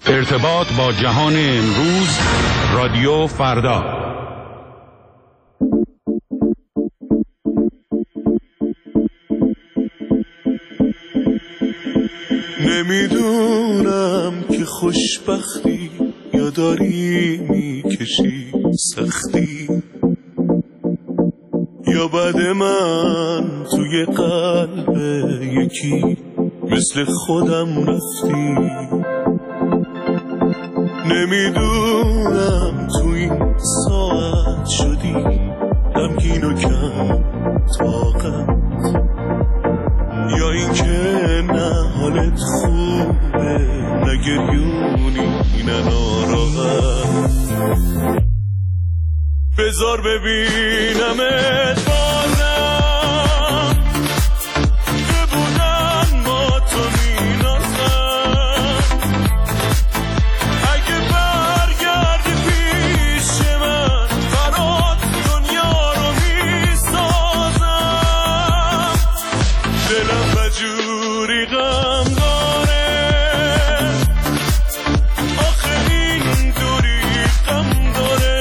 ارتباط با جهان امروز، رادیو فردا. نمیدونم که خوشبختی یا داری میکشی سختی، یا بعد من توی قلب یکی مثل خودم رفتی. نمیدونم تو این ساعت شدی غمگین و کم طاقت، یا این که نه حالت خوبه نه گریونی نه ناراحت. بذار ببینمت بازم که بودن با تو مینازم. اگه برگردی پیش من برات دنیا رو میسازم. دلم بجوری غم داره آخه این دوری غم داره.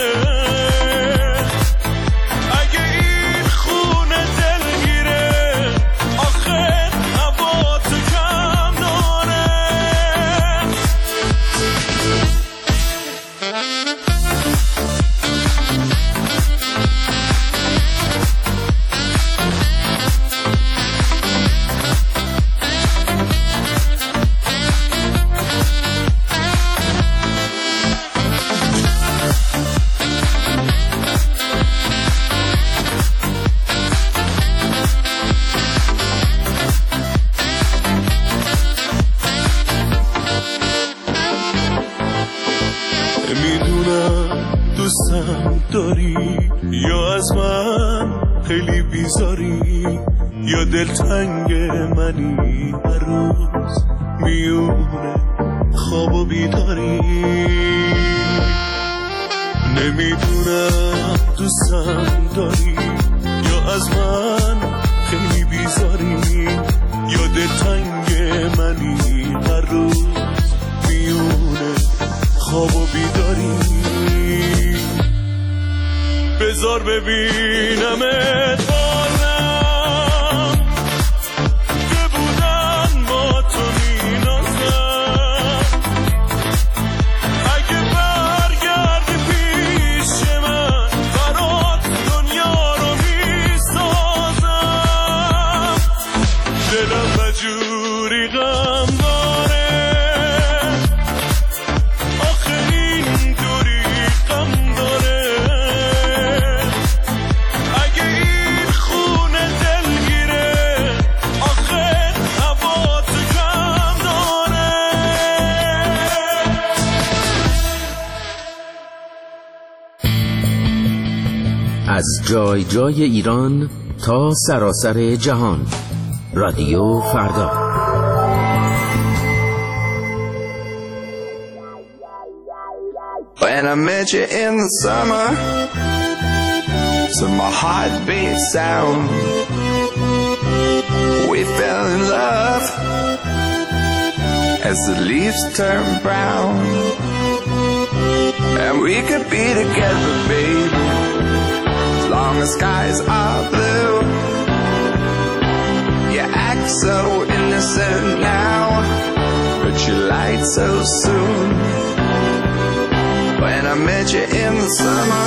اگه این خونه دلگیره آخه هوا تو کم داره. نمیدونم دوستم داری یا از من خیلی بیزاری، یا دلتنگ منی هر روز میونه خواب و بیداری. نمیدونم دوستم داری یا از من خیلی بیزاری، یا دلتنگ منی هر روز میونه خواب و بیداری. بذار ببینمت بازم که بودن با تو مینازم. اگه برگردی پیش من برات دنیا رو میسازم. دلم بجوری غم داره آخه این دوری غم داره. اگه این خونه دلگیره آخه هوا تو کم داره. از جای جای ایران تا سراسر جهان، رادیو فردا. When I met you in the summer, so my heart beat sound. We fell in love as the leaves turn brown, and we could be together, baby, as long as skies are blue. You act so innocent now, but you lied so soon. When I met you in the summer,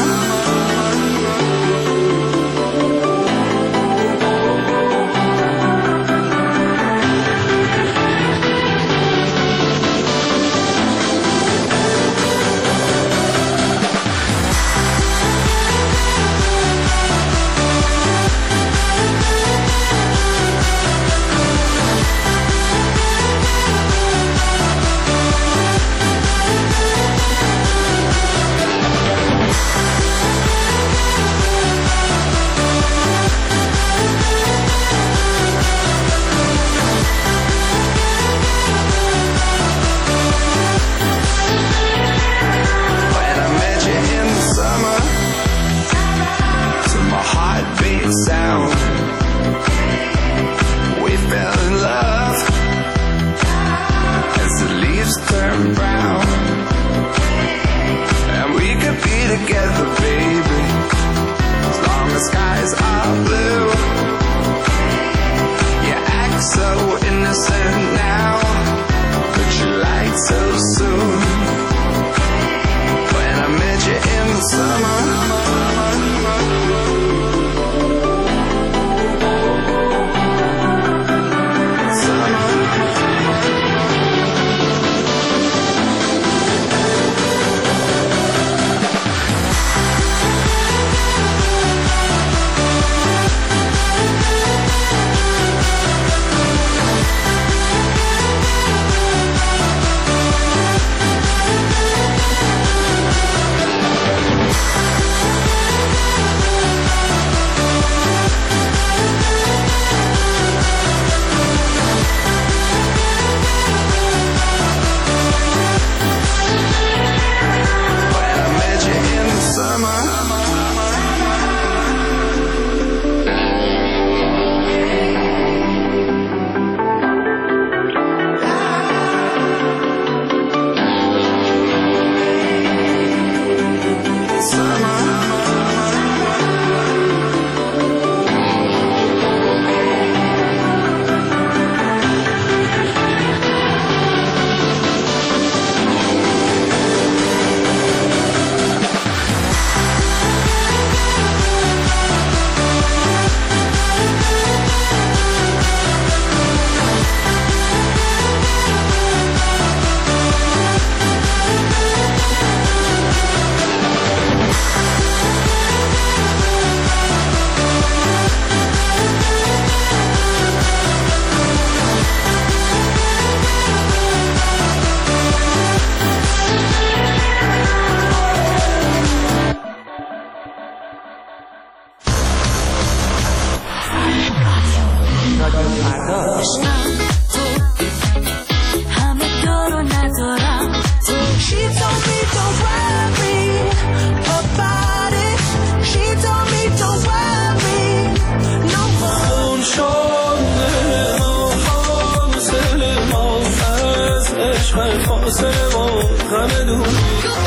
عشق فاصله و غم دوری.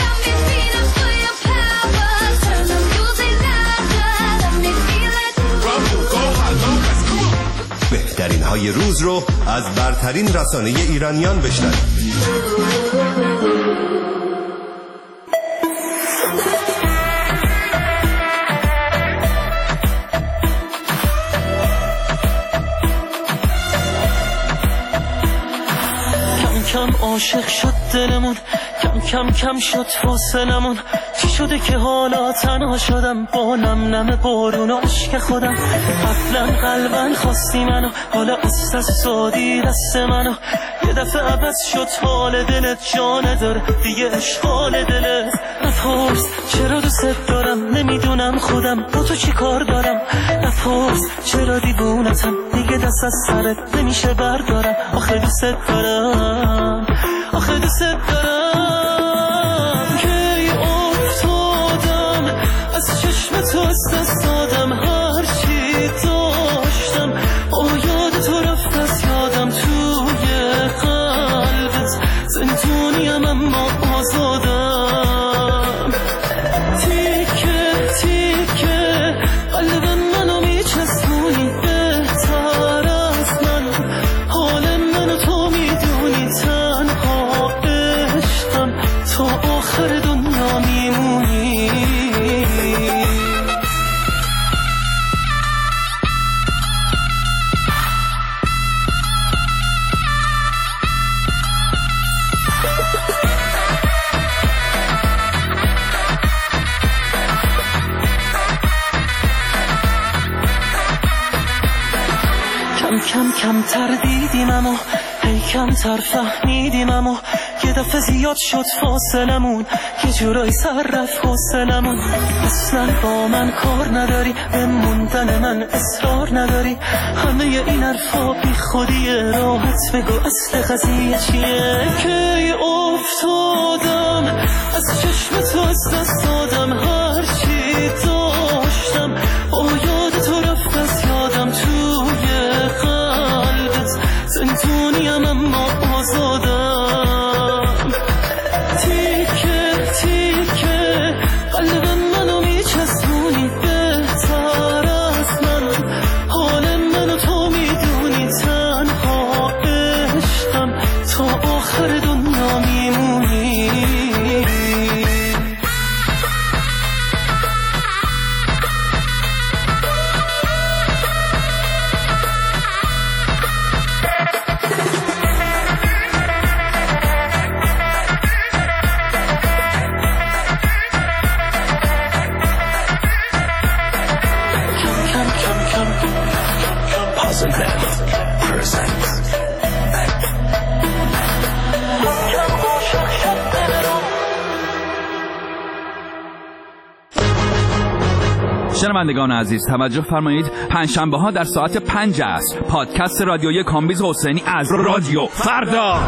بهترین های روز رو از برترین رسانه ایرانیان بشنوید. کم عاشق شد دلمون، کم کم شد حوصلمون. چی شده که حالا تنها شدم با نم نم بارون و عشق خودم؟ قبلا قلبن خواستی منو، حالا از دست دادی دست منو. یه دفعه عوض شد حال دلت، جا نداره دیگه اشغال دلت. نپرس چرا دوست دارم، نمیدونم خودم با تو چی کار دارم. نپرس چرا دیوونتم، دیگه دست از سرت نمیشه بردارم. آخه دوست دارم، آخه دوست دارم. کی افتادم از چشم تو، از دست دادم هر چی داشتم. یاد تو رفت از یادم، توی قلبت زندونیم اما آزادم. تیکه تیکه قلبم منو میچسبونی، بهتر از من حال منو تو میدونی. تنها عشقم تا آخر دنیا میمونی. کم کمتر دیدیم اما هی کمتر فهمیدیم اما یه دفعه زیاد شد فاصلمون، یه جورایی سر رفت حوصلمون. اصلا با من کار نداری، به موندن من اصرار نداری. همه این حرفا بی خودیه، راحت بگو اصل قضیه چیه. کی افتادم از چشم تو، از دست دادم هر چی داشتم. یاد تو رفت از یادم، توی قلبت زندونیم اما آزادم. تیکه تیکه قلبم منو میچسبونی، بهتر از من حال منو تو میدونی. تنها عشقم تا آخر دنیا میمونی. شنوندگان عزیز توجه فرمایید، پنجشنبه ها در ساعت 5 عصر پادکست رادیویی کامبیز حسینی از رادیو فردا.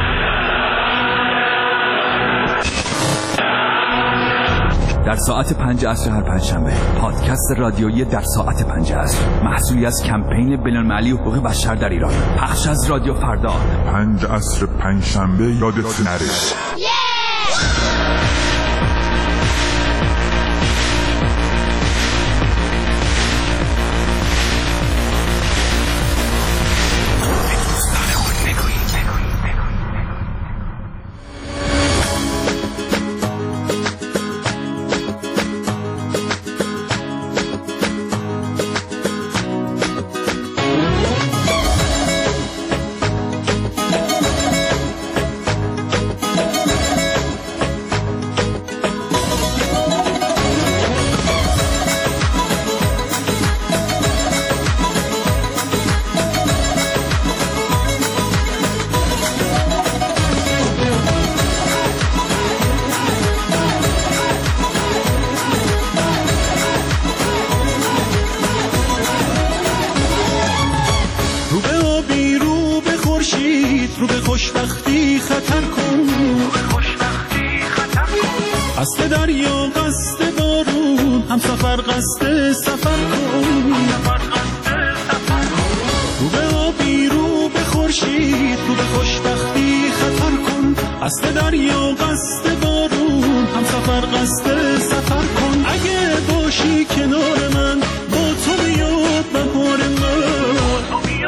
در ساعت 5 عصر هر پنجشنبه پادکست رادیویی در ساعت 5 عصر، محصولی از کمپین بین‌المللی حقوق بشر در ایران، پخش از رادیو فردا. 5 عصر پنجشنبه یادت نره. رو به خوشبختی خطر کن، قصد دریا قصد بارون، هم سفر قصد سفر کن. رو به آبی رو به خورشید، رو به خوشبختی خطر کن. قصد دریا قصد بارون، هم سفر قصد سفر کن. اگه باشی کنار من با تو بیاد بهار من،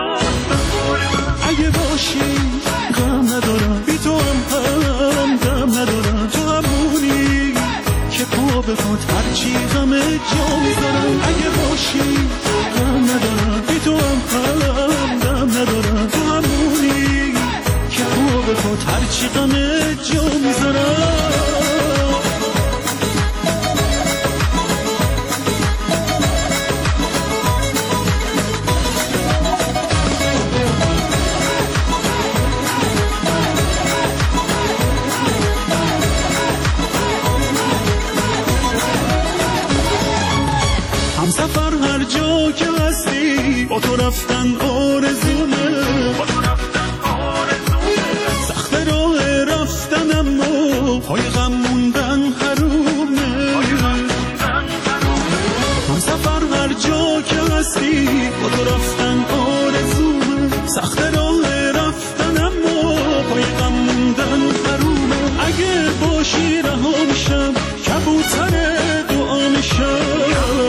اگه باشی غم ندارم بی تو هم غم ندارم. تو همونی که پا به پات هرچی غم جا میذارم. اگه باشی غم ندارم بی تو هم غم ندارم. تو همونی که پا به پات هرچی غم جا میذارم. همسفر هر جا که هستی با تو رفتن آرزومه. سخت راه رفتن اما پای غم موندن حرومه. همسفر هر جا که هستی با تو رفتن آرزومه. سخت راه رفتن اما پای غم موندن حرومه. اگه باشی رها میشم کبوتر دعا میشم.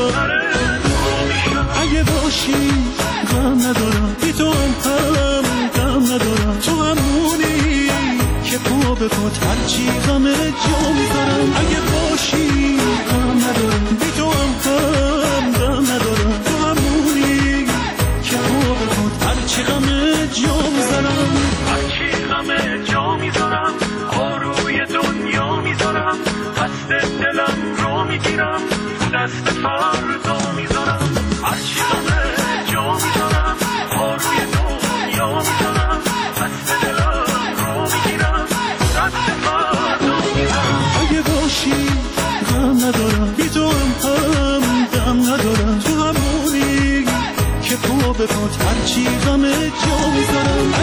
اگه باشی غم ندارم بی تو هم غم ندارم. تو همونی که پا به پات هرچی غم جا میذارم. اگه باشی غم ندارم بی تو هم غم ندارم. تو همونی که پا به پات هرچی غم جا میذارم. هرچی غم جا میذارم آروی دنیا میذارم. دست دلم رو میگیرم دست فردا میذارم. هرچی غم جا میذارم آروی دنیا میذارم. دست دلم رو میگیرم دست فردا میذارم. اگه باشی غم ندارم بی تو هم غم ندارم. تو همونی که پا به پات هرچی غم جا میذارم.